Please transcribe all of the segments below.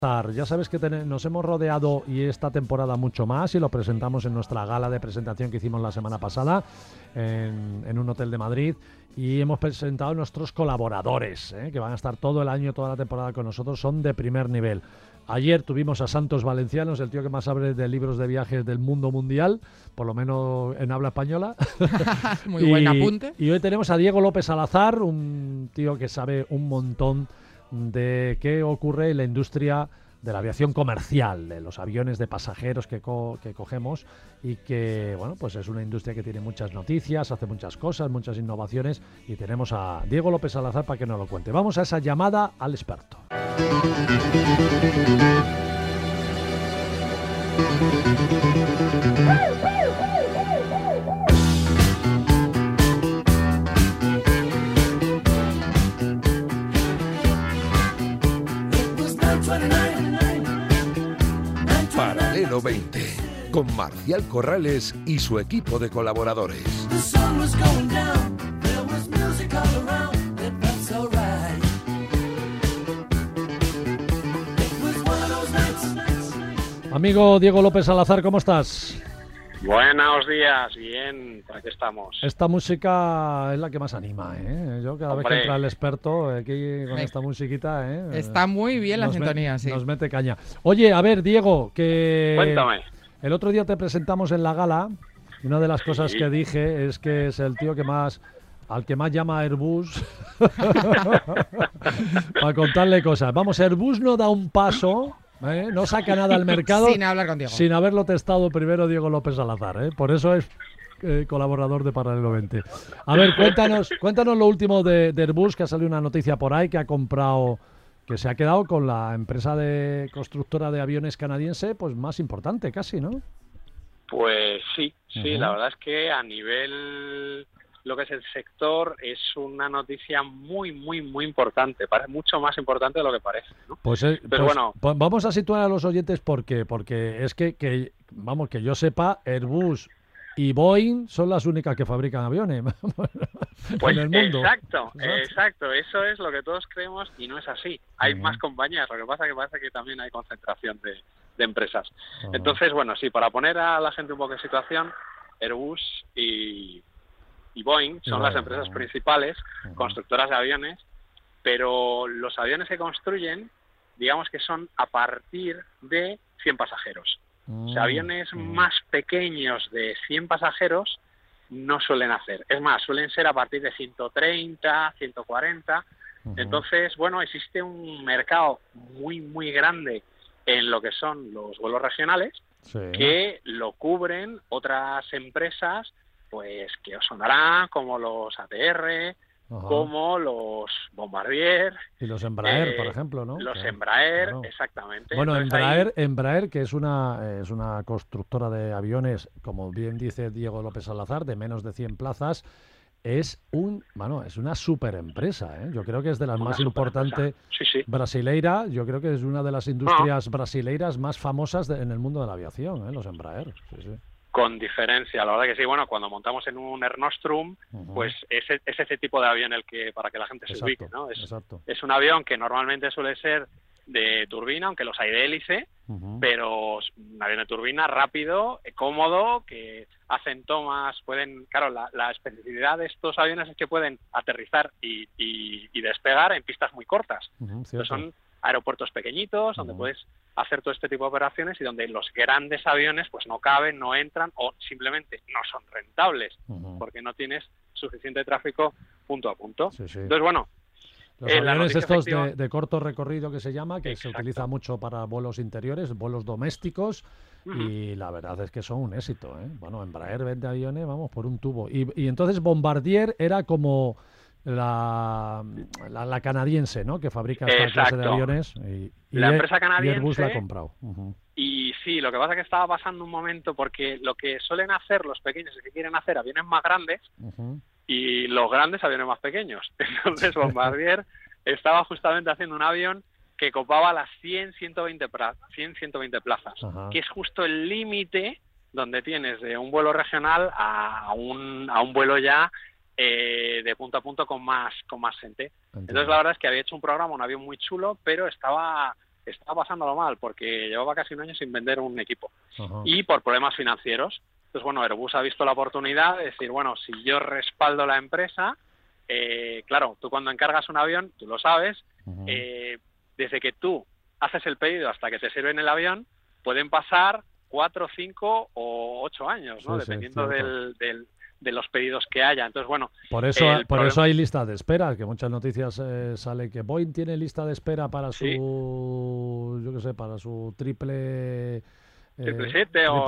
Ya sabes que nos hemos rodeado y esta temporada mucho más y lo presentamos en nuestra gala de presentación que hicimos la semana pasada en un hotel de Madrid y hemos presentado a nuestros colaboradores, que van a estar todo el año, toda la temporada con nosotros, son de primer nivel. Ayer tuvimos a Santos Valencianos, el tío que más sabe de libros de viajes del mundo mundial, por lo menos en habla española. Muy buen apunte. Y hoy tenemos a Diego López Salazar, un tío que sabe un montón de qué ocurre en la industria de la aviación comercial, de los aviones de pasajeros que cogemos y que, bueno, pues es una industria que tiene muchas noticias, hace muchas cosas, muchas innovaciones y tenemos a Diego López Salazar para que nos lo cuente. Vamos a esa llamada al experto. Paralelo 20, con Marcial Corrales y su equipo de colaboradores. Amigo Diego López Salazar, ¿cómo estás? Buenos días, bien, por aquí estamos. Esta música es la que más anima, ¿eh? Yo cada vez que entra el experto aquí con esta musiquita, Está muy bien la sintonía, sí. Nos mete caña. Oye, a ver, Diego, que Cuéntame. El otro día te presentamos en la gala y una de las cosas que dije es que es el tío al que más llama Airbus para contarle cosas. Vamos, Airbus no da un paso... no saca nada al mercado sin hablar con Diego, sin haberlo testado primero Diego López Salazar, por eso es colaborador de Paralelo 20. A ver, cuéntanos lo último de Airbus, que ha salido una noticia por ahí que ha comprado, que se ha quedado con la empresa de constructora de aviones canadiense, pues más importante casi, ¿no? Pues sí, la verdad es que a nivel lo que es el sector es una noticia muy, muy, muy importante, parece mucho más importante de lo que parece, ¿no? Pues bueno, vamos a situar a los oyentes porque es que vamos, que yo sepa, Airbus y Boeing son las únicas que fabrican aviones pues en el mundo. Exacto, eso es lo que todos creemos y no es así. Hay más compañías, lo que pasa que parece que también hay concentración de empresas. Entonces, bueno, sí, para poner a la gente un poco en situación, Airbus y Boeing son las empresas principales constructoras de aviones, pero los aviones que construyen, digamos que son a partir de 100 pasajeros. O sea, aviones más pequeños de 100 pasajeros no suelen hacer. Es más, suelen ser a partir de 130, 140. Entonces, bueno, existe un mercado muy, muy grande en lo que son los vuelos regionales, que lo cubren otras empresas, pues que os sonará, como los ATR, como los Bombardier. Y los Embraer, por ejemplo, ¿no? Los Embraer, claro. exactamente. Bueno, entonces, Embraer, que es una constructora de aviones, como bien dice Diego López Salazar, de menos de 100 plazas, es una super empresa, ¿eh? Yo creo que es de las más importantes brasileira. Yo creo que es una de las industrias brasileiras más famosas en el mundo de la aviación, los Embraer. Sí. Con diferencia, la verdad que sí. Bueno, cuando montamos en un Air Nostrum, pues es ese tipo de avión el que, para que la gente se ubique, ¿no? Es un avión que normalmente suele ser de turbina, aunque los hay de hélice, pero un avión de turbina rápido, cómodo, que hacen tomas, claro, la especificidad de estos aviones es que pueden aterrizar y despegar en pistas muy cortas. Entonces son aeropuertos pequeñitos donde puedes hacer todo este tipo de operaciones y donde los grandes aviones pues no caben, no entran o simplemente no son rentables porque no tienes suficiente tráfico punto a punto. Entonces, bueno, los aviones estos de corto recorrido que se llama, que se utiliza mucho para vuelos interiores, vuelos domésticos, y la verdad es que son un éxito, ¿eh? Bueno, Embraer vende aviones, vamos, por un tubo. Y entonces Bombardier era como la canadiense, ¿no? Que fabrica esta clase de aviones. La empresa canadiense. Y Airbus la ha comprado. Y sí, lo que pasa es que estaba pasando un momento porque lo que suelen hacer los pequeños es que quieren hacer aviones más grandes y los grandes aviones más pequeños. Entonces Bombardier estaba justamente haciendo un avión que copaba las 100-120 plazas, que es justo el límite donde tienes de un vuelo regional a un vuelo ya de punto a punto con más gente. Entonces la verdad es que había hecho un programa, un avión muy chulo, pero estaba estaba pasándolo mal porque llevaba casi un año sin vender un equipo Ajá. y por problemas financieros. Entonces, bueno, Airbus ha visto la oportunidad de decir, bueno, si yo respaldo la empresa, claro, tú cuando encargas un avión, tú lo sabes, Ujú. desde que tú haces el pedido hasta que te sirven el avión, pueden pasar 4, 5 o 8 años, ¿no? Sí, sí, Dependiendo cierto. de los pedidos que haya. Entonces, bueno, Por eso, el por problema- eso hay lista de espera, que muchas noticias sale que Boeing tiene lista de espera para Sí. su, yo qué sé, para su triple 777 o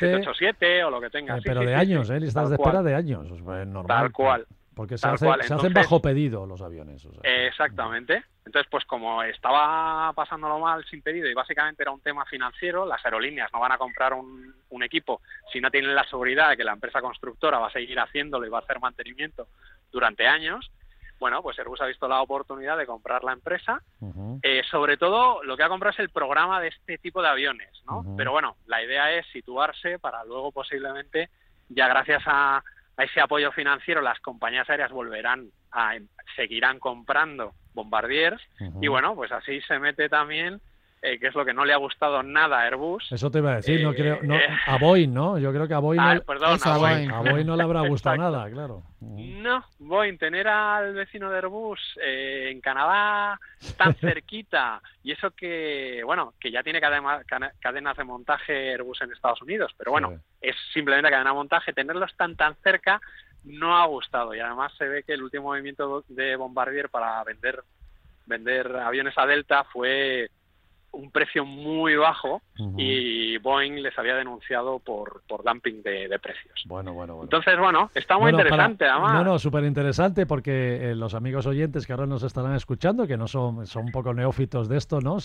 787 o lo que tenga. Sí, pero sí, de sí, años, sí. listas Tal de espera cual. de años, es normal. Tal cual. Porque Tal se cual. hacen Entonces, bajo pedido los aviones. O sea. Exactamente. Entonces, pues como estaba pasándolo mal sin pedido y básicamente era un tema financiero, las aerolíneas no van a comprar un equipo si no tienen la seguridad de que la empresa constructora va a seguir haciéndolo y va a hacer mantenimiento durante años. Bueno, pues Airbus ha visto la oportunidad de comprar la empresa. Ujú. Sobre todo, lo que ha comprado es el programa de este tipo de aviones, ¿no? Ujú. Pero bueno, la idea es situarse para luego posiblemente, ya gracias a ese apoyo financiero, las compañías aéreas seguirán comprando Bombardiers. Ujú. Y bueno, pues así se mete también, que es lo que no le ha gustado nada a Airbus. Eso te iba a decir, no creo, no, a Boeing, ¿no? Yo creo que a Boeing, Perdón, Eso, a a Boeing. a Boeing no le habrá gustado Exacto. nada, claro. Ujú. No, Boeing, tener al vecino de Airbus en Canadá tan cerquita, y eso que, bueno, que ya tiene cadenas de montaje Airbus en Estados Unidos, pero bueno, Sí. es simplemente cadena de montaje, tenerlos tan cerca no ha gustado, y además se ve que el último movimiento de Bombardier para vender aviones a Delta fue un precio muy bajo, Ujú. y Boeing les había denunciado por dumping de precios. Bueno. Entonces, bueno, está muy Bueno, interesante, además. No, súper interesante porque los amigos oyentes que ahora nos estarán escuchando, que no son un poco neófitos de esto, ¿no?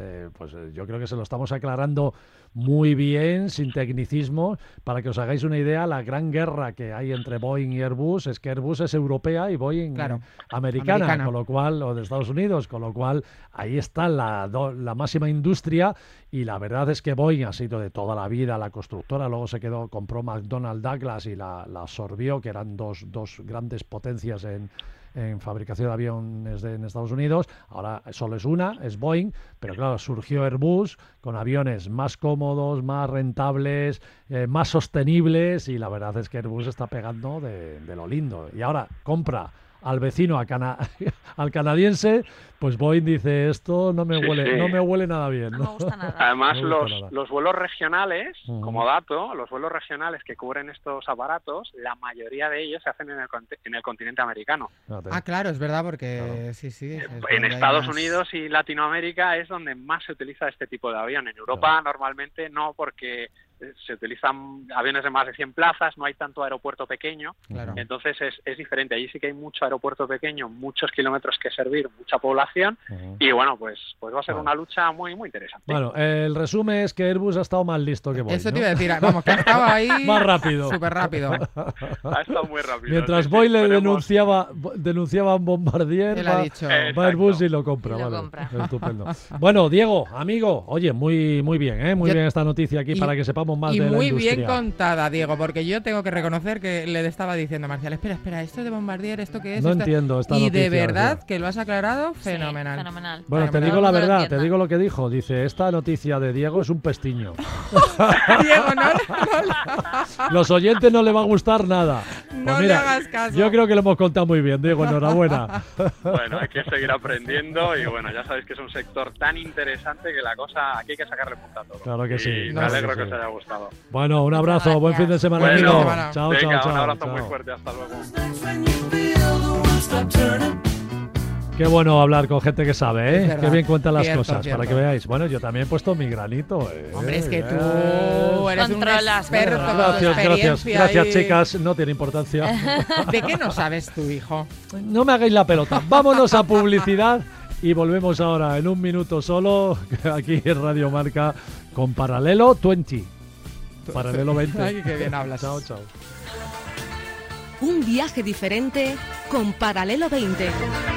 Yo creo que se lo estamos aclarando muy bien, sin tecnicismo, para que os hagáis una idea. La gran guerra que hay entre Boeing y Airbus es que Airbus es europea y Boeing Claro, americana, con lo cual, o de Estados Unidos, con lo cual ahí está la máxima industria. Y la verdad es que Boeing ha sido de toda la vida la constructora, luego compró McDonnell Douglas y la absorbió, que eran dos grandes potencias en fabricación de aviones en Estados Unidos. Ahora solo es una, es Boeing, pero claro, surgió Airbus con aviones más cómodos, más rentables, más sostenibles, y la verdad es que Airbus está pegando de lo lindo. Y ahora compra al vecino, al canadiense, pues Boeing dice, esto no me huele nada bien. No me gusta nada. Además, No me gusta nada. los vuelos regionales, Ujú. como dato, los vuelos regionales que cubren estos aparatos, la mayoría de ellos se hacen en el continente americano. Fíjate. Ah, claro, es verdad, porque Claro. sí. es En donde hay Estados más- Unidos y Latinoamérica es donde más se utiliza este tipo de avión. En Europa normalmente no, porque se utilizan aviones de más de 100 plazas, no hay tanto aeropuerto pequeño. Claro. Entonces es diferente. Allí sí que hay mucho aeropuerto pequeño, muchos kilómetros que servir, mucha población. Ujú. Y bueno, pues va a ser Vale. una lucha muy, muy interesante. Bueno, el resumen es que Airbus ha estado más listo que Boeing, Eso te ¿no? iba a decir, vamos, que ha estado ahí Más rápido. súper rápido. Ha estado muy rápido. Mientras sí, sí, Boeing le esperemos. denunciaba a Bombardier, Él ha dicho. va Airbus Exacto. y lo compra. Y lo Vale. compra. Estupendo. Bueno, Diego, amigo, oye, muy bien, ¿eh? Muy Yo- bien esta noticia aquí y- para que sepamos más Y de la muy industria. bien contada, Diego, porque yo tengo que reconocer que le estaba diciendo a Marcial, espera, esto de Bombardier, ¿esto qué es? No Esto-". esta Y noticia. de verdad tío. que lo has aclarado, Sí, fenomenal. fenomenal. Bueno, te Todo digo el la mundo lo verdad, te entienda. digo lo que dijo. Dice, esta noticia de Diego es un pestiño. Diego, no Los oyentes no le va a gustar nada. Pues le hagas caso. yo creo que lo hemos contado muy bien, Diego, enhorabuena. Bueno, hay que seguir aprendiendo y bueno, ya sabéis que es un sector tan interesante que la cosa, aquí hay que sacarle punta a todo. Claro que sí, Y me claro alegro que que sí. os haya gustado. Bueno, un abrazo, buen fin de semana, Bueno, amigo. semana. Chao, Venga, chao, un abrazo chao. muy fuerte, hasta luego. Qué bueno hablar con gente que sabe, Es ¿eh? verdad. Qué bien cuentan las Cierto, cosas, cierto. para que veáis. Bueno, yo también he puesto mi granito. Hombre, es que tú eres Controlas, un experto con tu Gracias, experiencia gracias, y- chicas. No tiene importancia. ¿De qué no sabes tu hijo? No me hagáis la pelota. Vámonos a publicidad y volvemos ahora en un minuto solo aquí en Radio Marca con Paralelo 20. Paralelo 20. Ay, qué bien hablas. Chao, chao. Un viaje diferente con Paralelo 20.